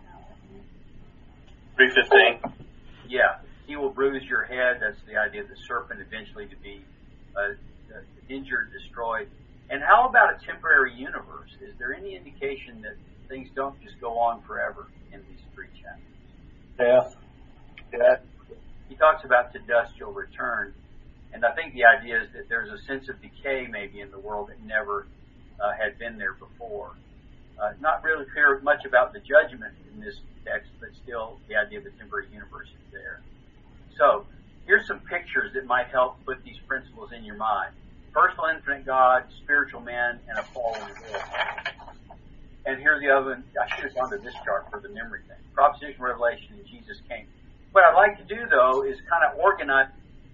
3:15. Yeah. He will bruise your head. That's the idea of the serpent eventually to be injured, destroyed. And how about a temporary universe? Is there any indication that things don't just go on forever in these 3 chapters? death. Yeah. He talks about to dust you'll return. And I think the idea is that there's a sense of decay maybe in the world that never had been there before. Not really clear much about the judgment in this text, but still the idea of the temporary universe is there. So, here's some pictures that might help put these principles in your mind. Personal infinite God, spiritual man, and a fallen world. And here's the other one. I should have gone to this chart for the memory thing. Proposition, revelation, and Jesus came. What I'd like to do, though, is kind of organize.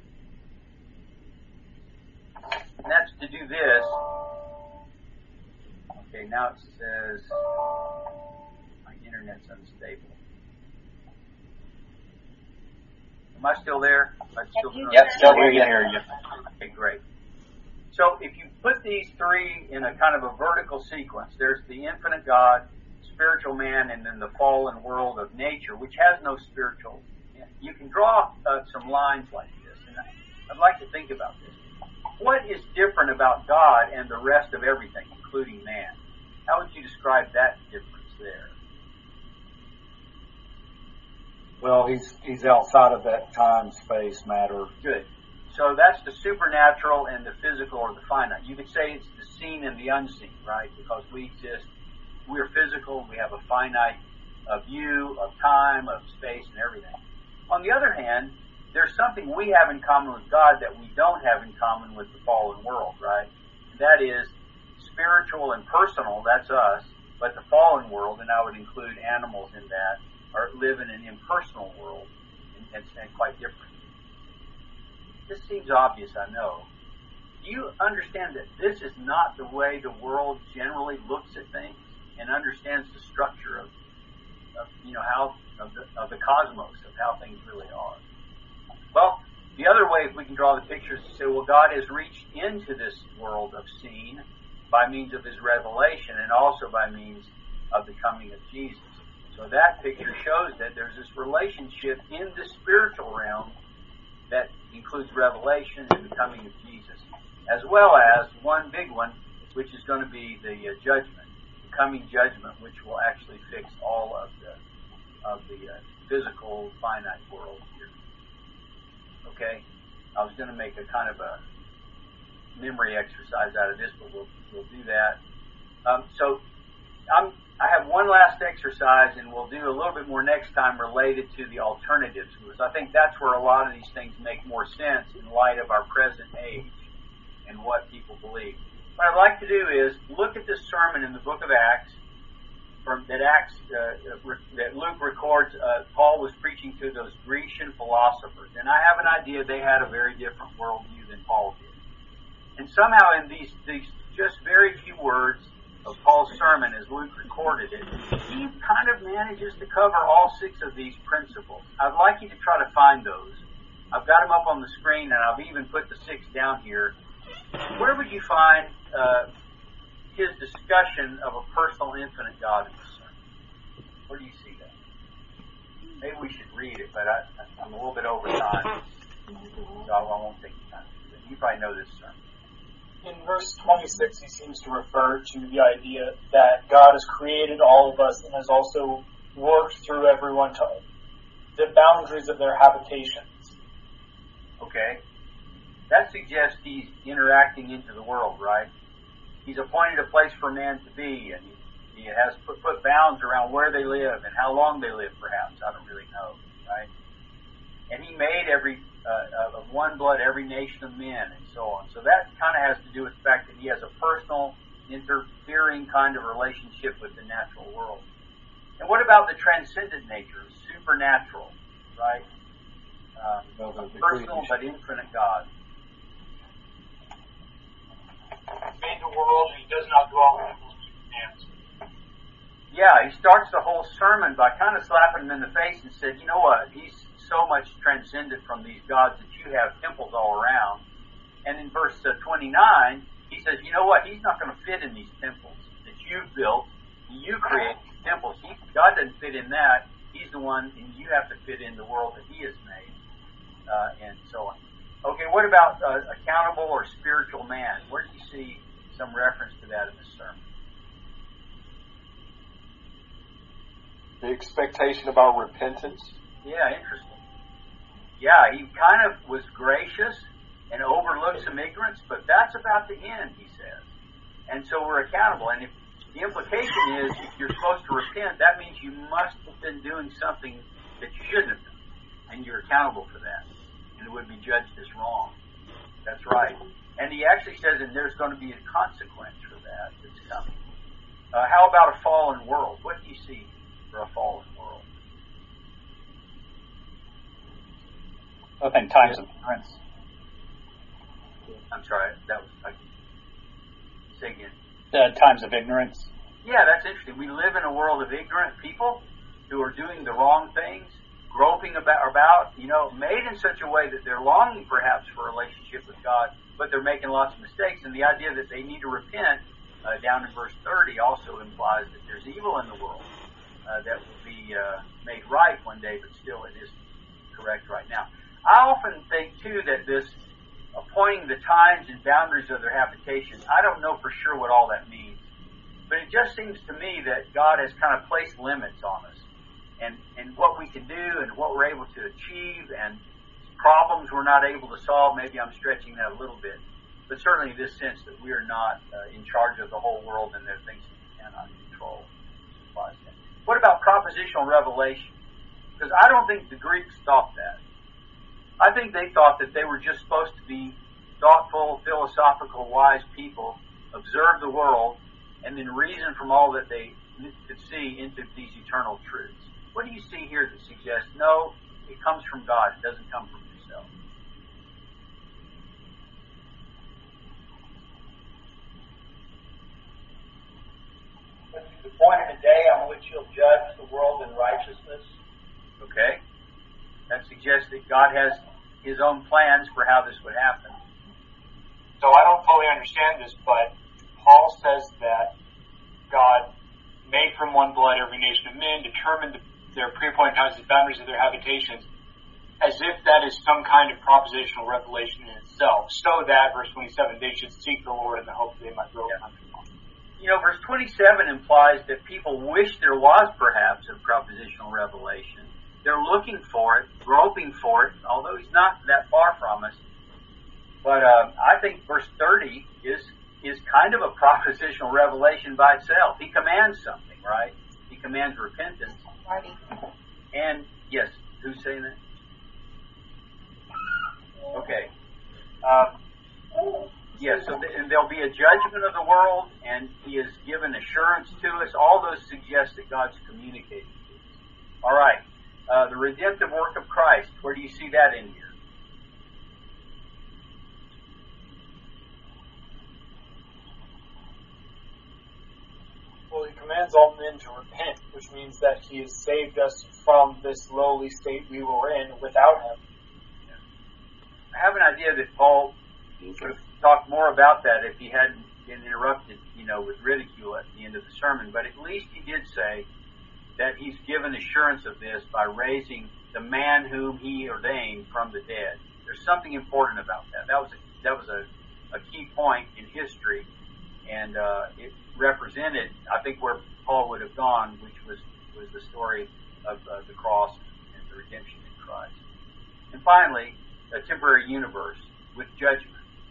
And that's to do this. Okay, now it says my internet's unstable. Am I still there? Yep, still here. You. Okay, great. So if you put these 3 in a kind of a vertical sequence, there's the infinite God, spiritual man, and then the fallen world of nature, which has no spiritual. You can draw some lines like this, and I'd like to think about this. What is different about God and the rest of everything, including man? How would you describe that difference there? Well, he's outside of that time, space, matter. Good. So that's the supernatural and the physical or the finite. You could say it's the seen and the unseen, right? Because we exist, we're physical, we have a finite view of time, of space, and everything. On the other hand, there's something we have in common with God that we don't have in common with the fallen world, right? And that is spiritual and personal, that's us, but the fallen world, and I would include animals in that, live in an impersonal world and quite different. This seems obvious, I know. Do you understand that this is not the way the world generally looks at things and understands the structure of the cosmos, of how things really are? Well, the other way, if we can draw the picture, is to say, well, God has reached into this world of seen by means of His revelation and also by means of the coming of Jesus. So that picture shows that there's this relationship in the spiritual realm that includes revelation and the coming of Jesus, as well as one big one, which is going to be the judgment, the coming judgment, which will actually fix all of the physical, finite world here. Okay? I was going to make a kind of a memory exercise out of this, but we'll do that. So I have one last exercise, and we'll do a little bit more next time related to the alternatives, because I think that's where a lot of these things make more sense in light of our present age and what people believe. What I'd like to do is look at this sermon in the book of Acts, that Luke records. Paul was preaching to those Grecian philosophers, and I have an idea they had a very different worldview than Paul did. And somehow in these just very few words of Paul's sermon, as Luke recorded it, he kind of manages to cover all 6 of these principles. I'd like you to try to find those I've got them up on the screen, and I've even put the 6 down here. Where would you find his discussion of a personal, infinite God in the sermon? Where do you see that? Maybe we should read it, but I'm a little bit over time, so I won't take the time. You probably know this sermon. In verse 26, he seems to refer to the idea that God has created all of us and has also worked through everyone to the boundaries of their habitations. Okay. That suggests he's interacting into the world, right? He's appointed a place for man to be, and he has put bounds around where they live and how long they live, perhaps. I don't really know, right? And he made of one blood every nation of men, and so on. So that kind of has to do with the fact that he has a personal, interfering kind of relationship with the natural world. And what about the transcendent nature, supernatural, right? A personal but infinite God. He made the world, and he does not dwell in people's hands. Yeah, he starts the whole sermon by kind of slapping him in the face and said, you know what, he's so much transcendent from these gods that you have temples all around. And in verse 29, he says, you know what, he's not going to fit in these temples that you've built. You create these temples. God doesn't fit in that. He's the one, and you have to fit in the world that he has made, and so on. Okay, what about accountable or spiritual man? Where do you see some reference to that in this sermon? The expectation about repentance. Yeah, interesting. Yeah, he kind of was gracious and overlooked some ignorance, but that's about the end, he says. And so we're accountable. And if the implication is, if you're supposed to repent, that means you must have been doing something that you shouldn't have done. And you're accountable for that. And it would be judged as wrong. That's right. And he actually says, and there's going to be a consequence for that that's coming. How about a fallen world? What do you see for a fallen world? I think times of ignorance. I'm sorry, that was, say again. Times of ignorance. Yeah, that's interesting. We live in a world of ignorant people who are doing the wrong things, groping about, made in such a way that they're longing perhaps for a relationship with God, but they're making lots of mistakes. And the idea that they need to repent, down in verse 30, also implies that there's evil in the world that will be made right one day, but still it isn't correct right now. I often think, too, that this appointing the times and boundaries of their habitation, I don't know for sure what all that means. But it just seems to me that God has kind of placed limits on us and what we can do and what we're able to achieve and problems we're not able to solve. Maybe I'm stretching that a little bit. But certainly in this sense that we are not in charge of the whole world and there are things that we cannot control. What about propositional revelation? Because I don't think the Greeks thought that. I think they thought that they were just supposed to be thoughtful, philosophical, wise people, observe the world, and then reason from all that they could see into these eternal truths. What do you see here that suggests, no, it comes from God, it doesn't come from yourself? The point in a day on which you'll judge the world in righteousness. Okay. That suggests that God has his own plans for how this would happen. So I don't fully understand this, but Paul says that God made from one blood every nation of men, determined their pre-appointed times and boundaries of their habitations, as if that is some kind of propositional revelation in itself, so that, verse 27, they should seek the Lord in the hope that they might grow. Verse 27 implies that people wish there was perhaps a propositional revelation. They're looking for it, groping for it, although he's not that far from us. But I think verse 30 is kind of a propositional revelation by itself. He commands something, right? He commands repentance. And, yes, who's saying that? Okay. Yes, so and there'll be a judgment of the world, and he has given assurance to us. All those suggest that God's communicating to us. All right. The redemptive work of Christ, where do you see that in here? Well, he commands all men to repent, which means that he has saved us from this lowly state we were in without him. have an idea that Paul would have talked more about that if he hadn't been interrupted, with ridicule at the end of the sermon. But at least he did say that he's given assurance of this by raising the man whom he ordained from the dead. There's something important about that. That was a key point in history, and it represented, I think, where Paul would have gone, which was the story of the cross and the redemption in Christ. And finally, a temporary universe with judgment.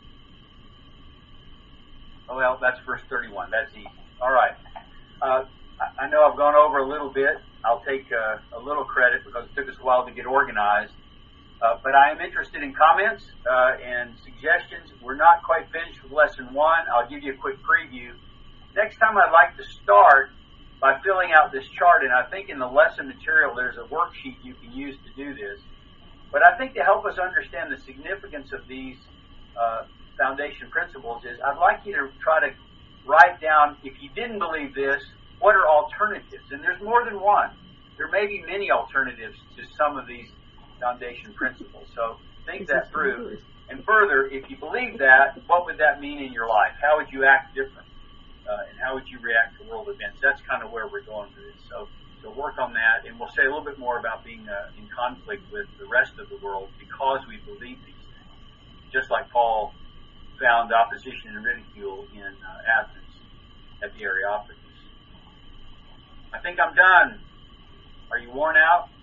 Oh, well, that's verse 31. That's easy. All right. I know I've gone over a little bit. I'll take a little credit because it took us a while to get organized. But I am interested in comments and suggestions. We're not quite finished with lesson 1. I'll give you a quick preview. Next time I'd like to start by filling out this chart, and I think in the lesson material there's a worksheet you can use to do this. But I think to help us understand the significance of these foundation principles is I'd like you to try to write down, if you didn't believe this, what are alternatives? And there's more than one. There may be many alternatives to some of these foundation principles. So think that through. And further, if you believe that, what would that mean in your life? How would you act different? And how would you react to world events? That's kind of where we're going with this. So work on that, and we'll say a little bit more about being in conflict with the rest of the world because we believe these things. Just like Paul found opposition and ridicule in Athens at the Areopagus. I think I'm done. Are you worn out?